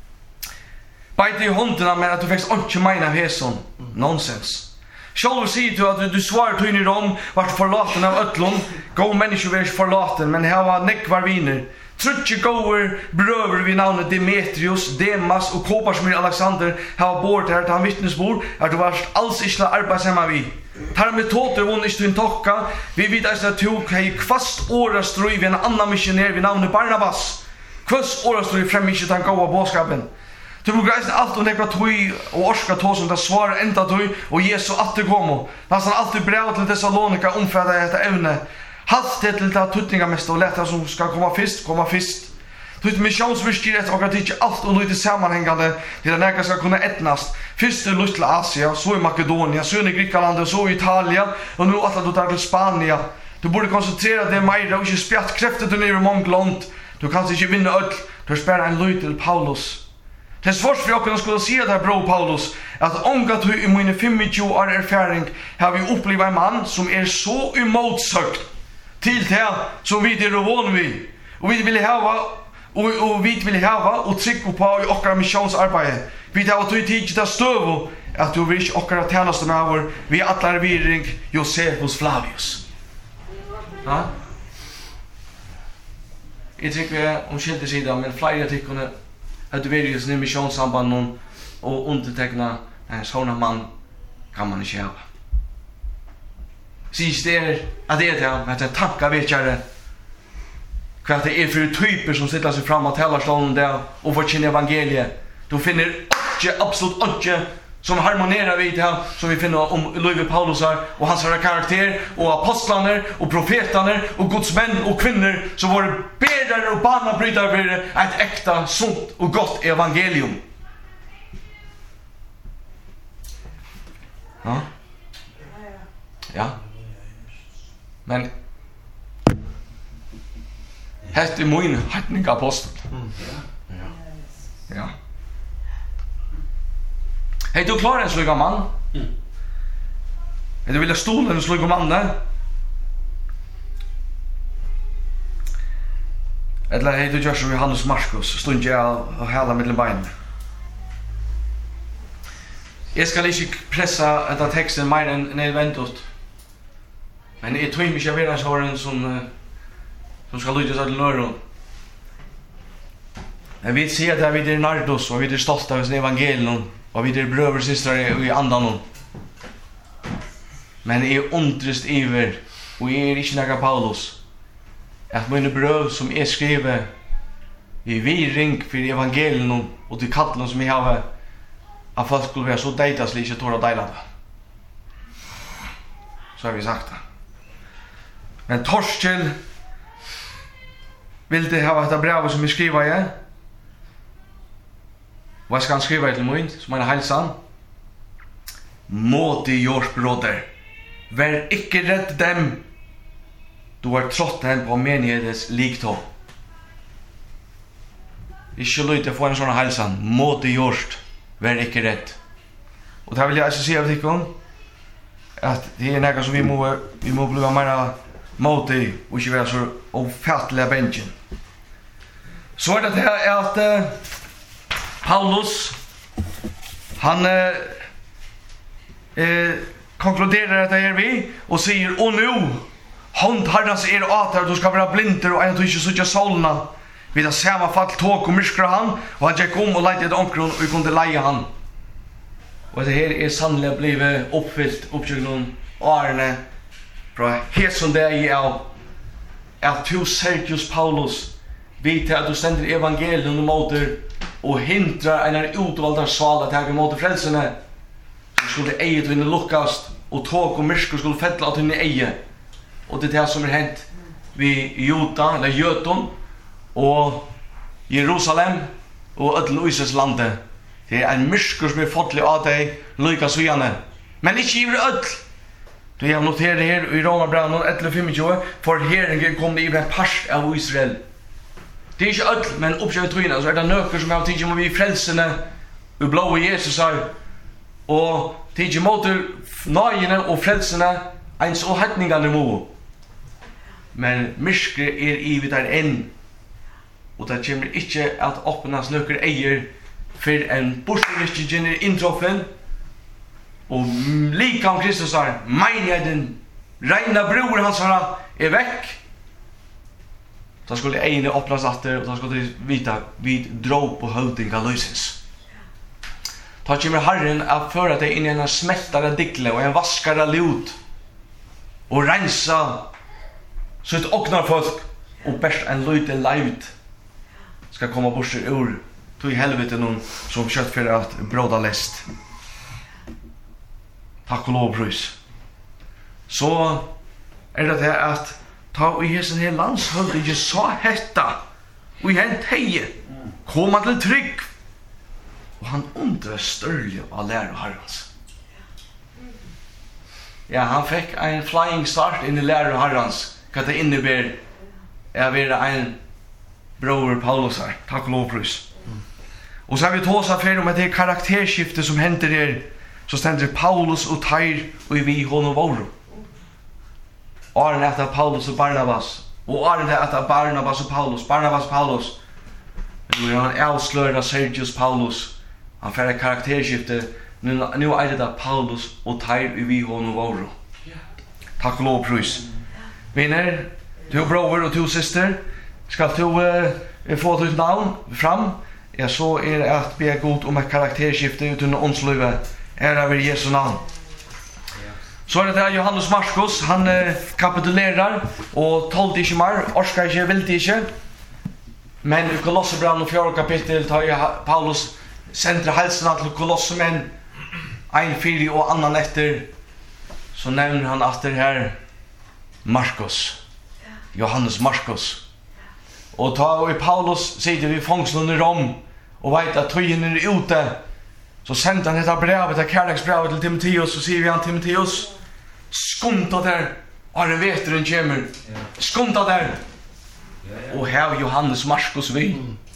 Bite i hundarna men att du fick inte mina häson. Nonsens. Själv säger du att du svarar till i Rom vart förlaten av ötlon. Gå människor är förlaten men här var nekvar viner. Trutje goer bröver vid namnet Demetrius, Demas och Koparsmyr Alexander har bort här till han vittnesbord att du var alls inte arbetsamma vi. Tar med tåter vunn inte en tokka. Vi vet att du har kvast åra ströj vid en annan missionär vid namnet Barnabas. Kvast åra ströj fram inte den goda bådskapen. Du brukar eisen allt och nekva tog och orska tog som det svarar enda tog och Jesu atterkomo. Nästan alltid brev till Thessalonika omfattade detta ämne. Halt det till att tutninga mest och lätta som ska komma först, komma först. Tut missionsvirksomhet och att inte allt och lite sammanhängande till att näka ska kunna ätnast. Först i Lutla Asia, så i Makedonia, så i Grekland, så i Italien och nu att du tar till Spanien. Du borde koncentrera dig mer och inte spjatt kräftet ner i månglånt. Du kan inte vinna öll, du spärrar en löj till Paulus. Det är svårt för jag skulle säga där bro Paulus att ångat i mina femtio år erfaring har vi upplevt en man som är så emotsökt till det som vi är van vid. Och vi vill ha och, och vi vill ha och trycka på i åkra missionsarbete. Vi tar att tid till stöv att du vill åkra tjänast med vår vi alla regering Josephus Flavius. Ja. Jag tycker om skilda sidan men flera tycker att du vill just nu missionssamband och underteckna en sån man kan man inte ha. Sist det är att det är det att det tankar vetjare vad det är för typer som sitter sig fram och talar stånden där och får känna evangeliet. Du finner inte, absolut inte som harmonerar vid det som vi finner om Löjve Paulus här och hans karaktär och apostlarna och profeterna och Guds män och kvinnor som var bedare och banabrytare för ett äkta, sunt och gott evangelium. Ja. Ja. Men här är min hatning apostel. Ja. Ja. Hej, du klarar en slugga man? Mm. Är du vilja stolen en slugga man där? Eller hej, du gör som Johannes Markus, stund jag och hela mellan benen. Jag ska inte pressa den texten mer än nödvändigt. Men jag tror inte att jag vet en som som ska lyda till nöron. Men vi ser att vi är nardos och vi är stolta av sin evangelium och vi är bröder och systrar i andan. Men jag är undrest iver och jag är inte näga Paulus att mina bröd som är skrivet i viring för evangelium och till kallen som jag har att folk skulle vara så dejtas lite tåra dejla det. Så har vi sagt det. Men Torskjell vill det ha ett brev som vi skriver i. Vad ska han skriva till mig som en hälsan? Måti Jors broder. Vär icke rädd dem. Du har trott den på menighetens liktå. Ikke lytte få en sån hälsan. Måti Jors. Vär icke rädd. Och det vill jag alltså säga till dig att det är något som vi må, vi må bli mer måti och inte vara så ofattliga bänken. Så är det här att uh, Paulus han uh, uh, konkluderar att det är vi och säger och nu hon harras er åt att du ska vara blinder och inte söka solarna vid det samma fall tåg och myskra han och han gick om och lejde ett omkron och vi kunde leja han. Och det här är sannolikt blivit uppfyllt uppsökningen Arne från helt som det är av at du Sergius Paulus vet at du sender evangelium i måter og hindrar en utvalda sval at jeg måte frelsene, så skulle eget vinne lukkast og tåk og myrsker skulle fettla at hun i eie. Og det er det som er hent vid Juda, eller Jötun, og Jerusalem, og ødel Uises lande. Det er en myrsker som er fotlig av deg, lykas viane. Men ikke i ødel. Du har noteret her i Romarbraunen elleve tjue, for herren kom det i en part av Israel. Det er ikke ødel, men oppkjøret tryna, så er det nøkker som har tidlig må vi frelsene, vi blå Jesus her, og tidlig måter nøyene og frelsene, ens og hetningene må. Men myrskre er i vidt der enn, og det kommer ikke at åpnes nøkker eier, for en bortstyrkjen er inntråffen, og like om Kristus har menigheten, regna bror hans her er vekk. Da skulle ene åpnes atter, og da skulle de vite vi drar på høvding av løsens. Da kommer Herren å føre deg inn i en smeltare dikle og en vaskare lut, og rensa sitt oknar folk, og best en løyte leivt skal komme bort ur til helvete noen som kjøtt for at bråda lest. Takk og lov, prøys. Så er det det at ta i hessen her landshøvd ikke sa hetta og i hent heie kom han til trygg og han undre størlig av lærer herrens. Ja, han fikk en flying start inn i lærer herrens hva det innebär er være en bror Paulus her. Takk og lov, prøys. Og så har vi tås av om at det er karakterskifte som henter her, så stender Paulus og Teir og vi honom våre. Åren etter Paulus og Barnabas, og åren etter Barnabas og Paulus, Barnabas og Paulus. Men nå er han avsløret av Sergius Paulus, han får et karakterskifte, nå er det Paulus og Teir og vi honom våre. Takk og lov, prøys. Vinner, du bror og du syster, skal du uh, få ditt navn fram, ja, så er det at be god om et karakterskifte uten åndsløyve. Er det ved Jesu navn. Så er det der Johannes Marskos, han eh, kapitulerar og tålte ikke mer, orska ikke, vilte ikke. Men i Kolossebrand og fjerde kapittel tar Paulus sendte helsene til Kolossemenn, ein fyri og annan etter, så nevner han etter her Marskos, Johannes Marskos. Og ta og Paulus sitter vi fangslen i Rom, og vet at tøyen er ute, så sendte han dette brevet, dette kærleksbrevet til Timotheus, så sier vi han Timotheus, skumta der, Arne veteren kommer, skumta der, og her Johannes Marskos vi.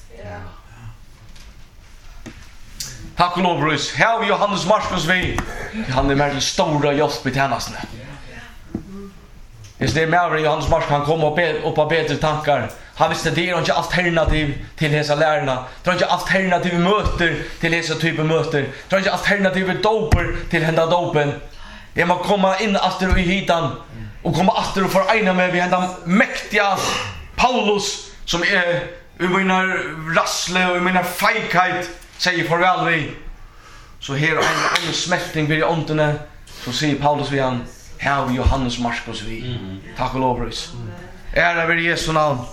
Takk og lov, brus, her Johannes Marskos vi, han er mer til store hjelp i tjenestene. Hvis det er mer Johannes Marskos, han kommer opp av bedre tankar. Han visste det er ikke alternativ til disse lærerne. Det er ikke alternative møter til disse typer møter. Det er ikke alternative doper til henne dopen. Jeg må komme inn atter i hitan og komme atter og foregne med vi henne mektige Paulus som er i mine rassle og i mine feikheit sier farvel vi. Så her er en, en smelting ved åndene så sier Paulus vi han her Johannes Marskos vi. Takk og lov, brus. Er det ved Jesu navn.